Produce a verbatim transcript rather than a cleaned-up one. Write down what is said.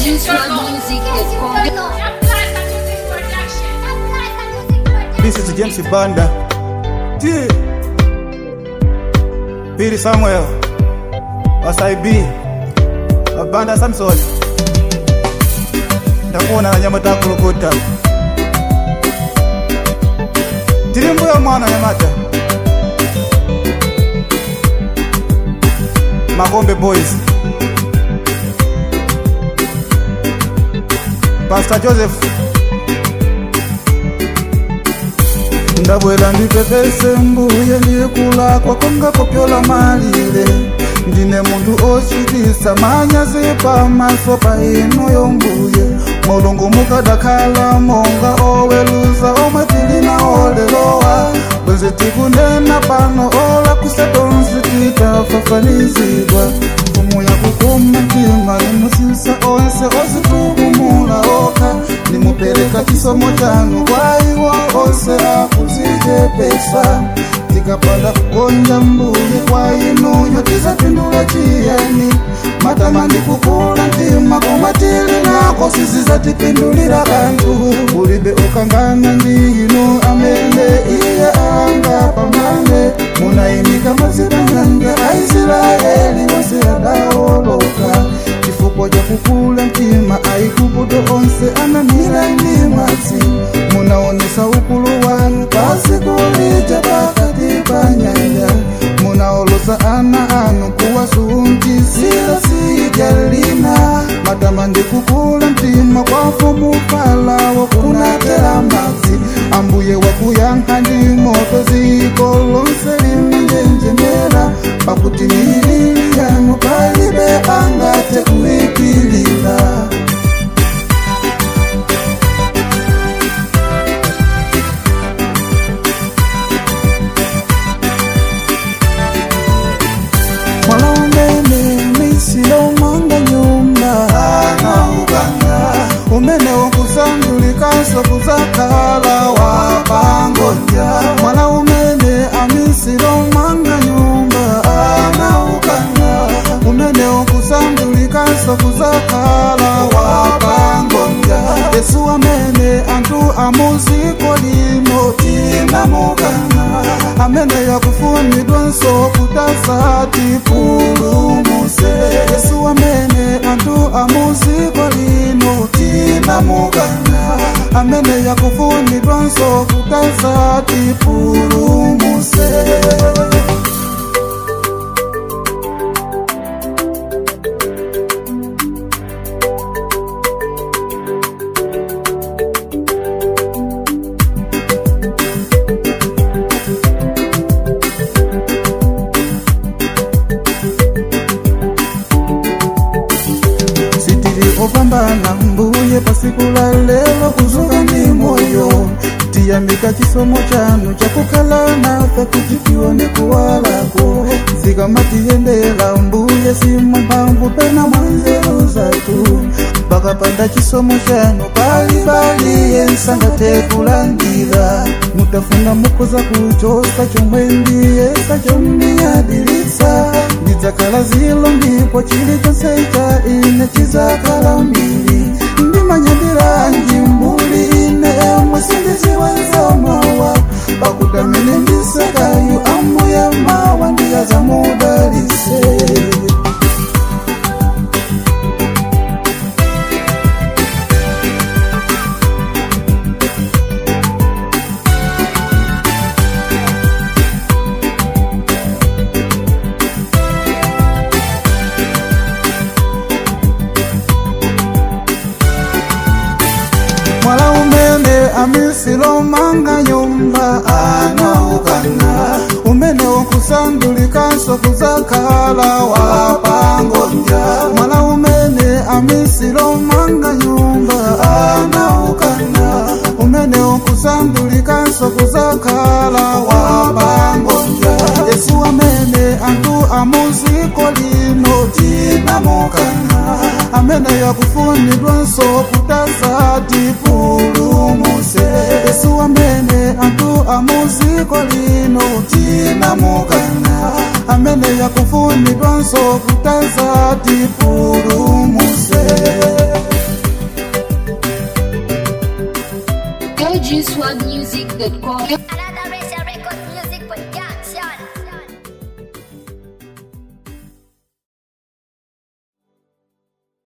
This is James Banda. T. Piri Samuel. Wasaibi. Banda Samson. Ndakuona na nyamata kulokota. Tirimbu ya mwana nyamata. Magombe Boys. Pastor Joseph. Ndabwela ndipepese mbuye ndikula kwa konga kopyola malile. Ndine mundu ochitisa manyazi pa maso pa ino yombuye. Mulungu mukadakhala monga oweluza omwetilina olelowa. Bwezi tikunena pano ola kusetonzi titafafanizidwa. Fumu ya kukuma ntima nimusisa onse ositukumula oka. Nimupereka kisomo chanu kwa iwo onse akuzijepesa. Tikapanda kukonja mbuye kwa ino nyotiza pindula chiyani. Matamani kukula ntima kumatili nako sisi za tipindulira kantu. Ulibe ukangana ndino amene iya anga pamane. Munaimika maziranganga Aisraeli wase adaoloka. Kifuko ja kukula ntima aikubudo onse anamira inimati. Munaonesa ukulu wanu pasi kulija bakati banyanya. Munaolosa ana anu kuwa sunti sila sijalina. Matamandi kukula ntima kwa fumu falawo kunatela mazi. Ambuye wakuyanga ndi moto zikolonse limanjenjemera. Pakuti milili yanu palibe angate kuipilila. Mwala umene misilo manga nyumba ana uganga. Umene wakusandulikaso kuzakala wapangoja. Mwala umene amisilo manga nyumba ana uganga. Umene wakusandulikaso kuzakala wapangoja. Yesu amene antu amuziko lino tina muganga. Amene yakufunidwa nso kutasa tipulumuse. Yesu amene antu amuziko lino tina muganga. Amene yakufunidwa nso kutasa tipulumuse. Opambana mbuye pasikula lelo kuzuka ndi moyo. Tiyambika kisomo chanu chakukala nafe kutikione kuwalako. Zika matiyendela mbuye simu mpambu pena mwanzelu zatu. Baka panda kisomo chanu pali bali yensanga tekulandira. Mutafunda mukoza kuchosa chomwendi yesa chomni yadilisa. Nizakala zilo ndipo chili chonsecha ine chizakala mbili. Ndimanyandira njimbuli ine emwe sindizi wanzamawa. Bakutamene ndisakayu amu ya mawa ndiya za mudalise. Mwala umene amisilo manga nyumba ana uganga. Umene wakusandulikaso kuzakala wapangoja. Mwala umene amisilo manga nyumba ana uganga. Umene wakusandulikaso kuzakala wapangoja. Yesu amene antu amuziko lino tina muganga. Amene yakufunidwa nso kutasa tipulumuse. Yesu amene antu amuziko lino tina muganga. Amene yakufunidwa nso kutasa tipulumuse. go juice world music dot com.